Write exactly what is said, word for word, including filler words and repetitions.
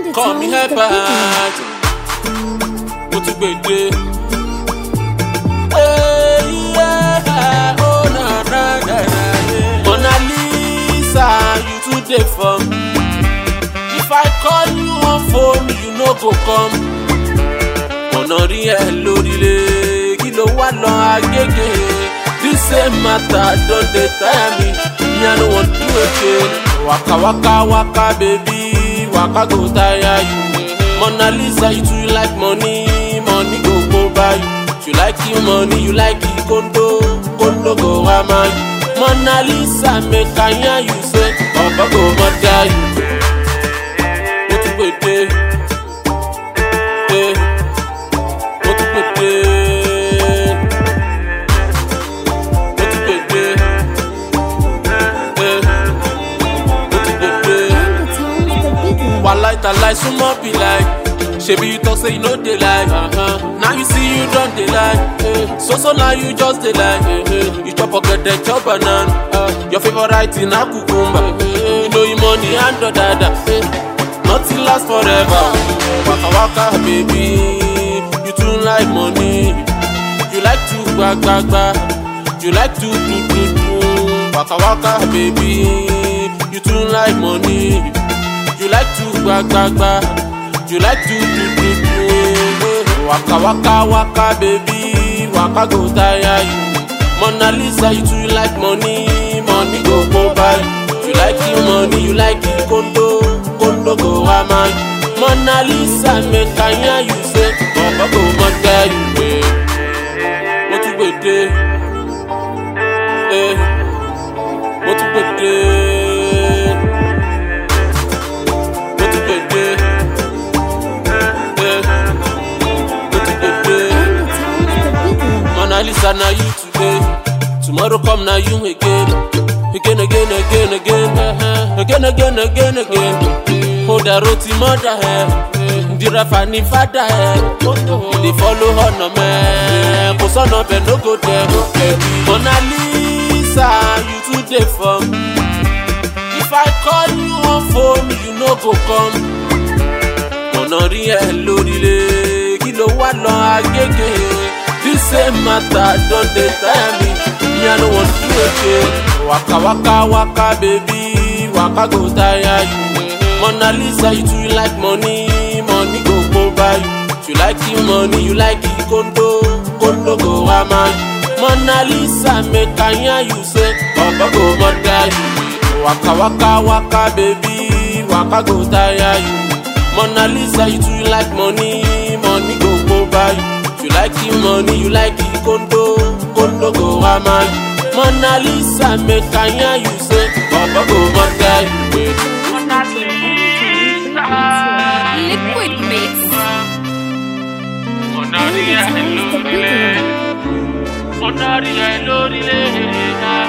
Call me Herbert. Mo ti gbede. Hey, yeah. Oh, na, na, na, na, yeah. Mona Lisa, you too dey for me. If I call you on phone, you no go come. Ọ̀nà rí ẹ lórílẹ̀, kí ló wá lọ agége? This same matter don dey tire me, me I no wan do again. Waka waka waka baby, waka go tire you. Mona Lisa, you too like money, money go go buy you. You like you money, you like it kondo, kondo go wama you. Mona Lisa, make I hear you say, Oba go murder you. What you go do? Eh? What you go do? What you go do? Eh? What you go do? Walai talai, sumo be like. Shebi you talk say you know they lie. Uh-huh. Now you see you don't they lie. Uh, so so now you just they lie. Uh, you chop forget the chop banana. Uh, your favorite in a cucumber. Uh, you know your money and the dada. Uh, nothing lasts forever. Waka waka baby, you too like money. You like to gba gba gba. You like to do do do. Waka waka baby, you too like money. You like to gba gba gba. You like to do do do. Waka waka waka baby, waka go tire you. Mona Lisa, you too like money, money go go buy. You like your money, you like it kondo, kondo go wama. Mona Lisa, make I hear you say, Oba go murder you. Eh, what you go do? Eh, what you go do? Mona Lisa, now you today. Tomorrow come now you again. Again, again, again, again. Uh-huh. Again, again, again, again. Hold a roti mother hair. Dira fani fada hair. They follow her no man. Cause on up and no go there. Mona Lisa, you today for me. If I call you on phone, you no go come. Ọ̀nà rí ẹ lórílẹ̀, kí ló wá lọ agége? This same matter don dey tire me, me I no wan do again. Waka waka waka baby, waka go tire you. Mona Lisa, you too like money, money go go buy you. You like your money, you like it kondo, kondo go wama you. Mona Lisa, make I hear you say, Oba go murder you. Waka waka waka baby, waka go tire you. Mona Lisa, you too like money, money go go buy you. You like your money, you like it kondo, kondo go wama. Mona Lisa, make I hear you say, Oba go murder you. Mona Lisa, Liquid Mix. Mona Lisa, Mona Lisa, Mona Lisa,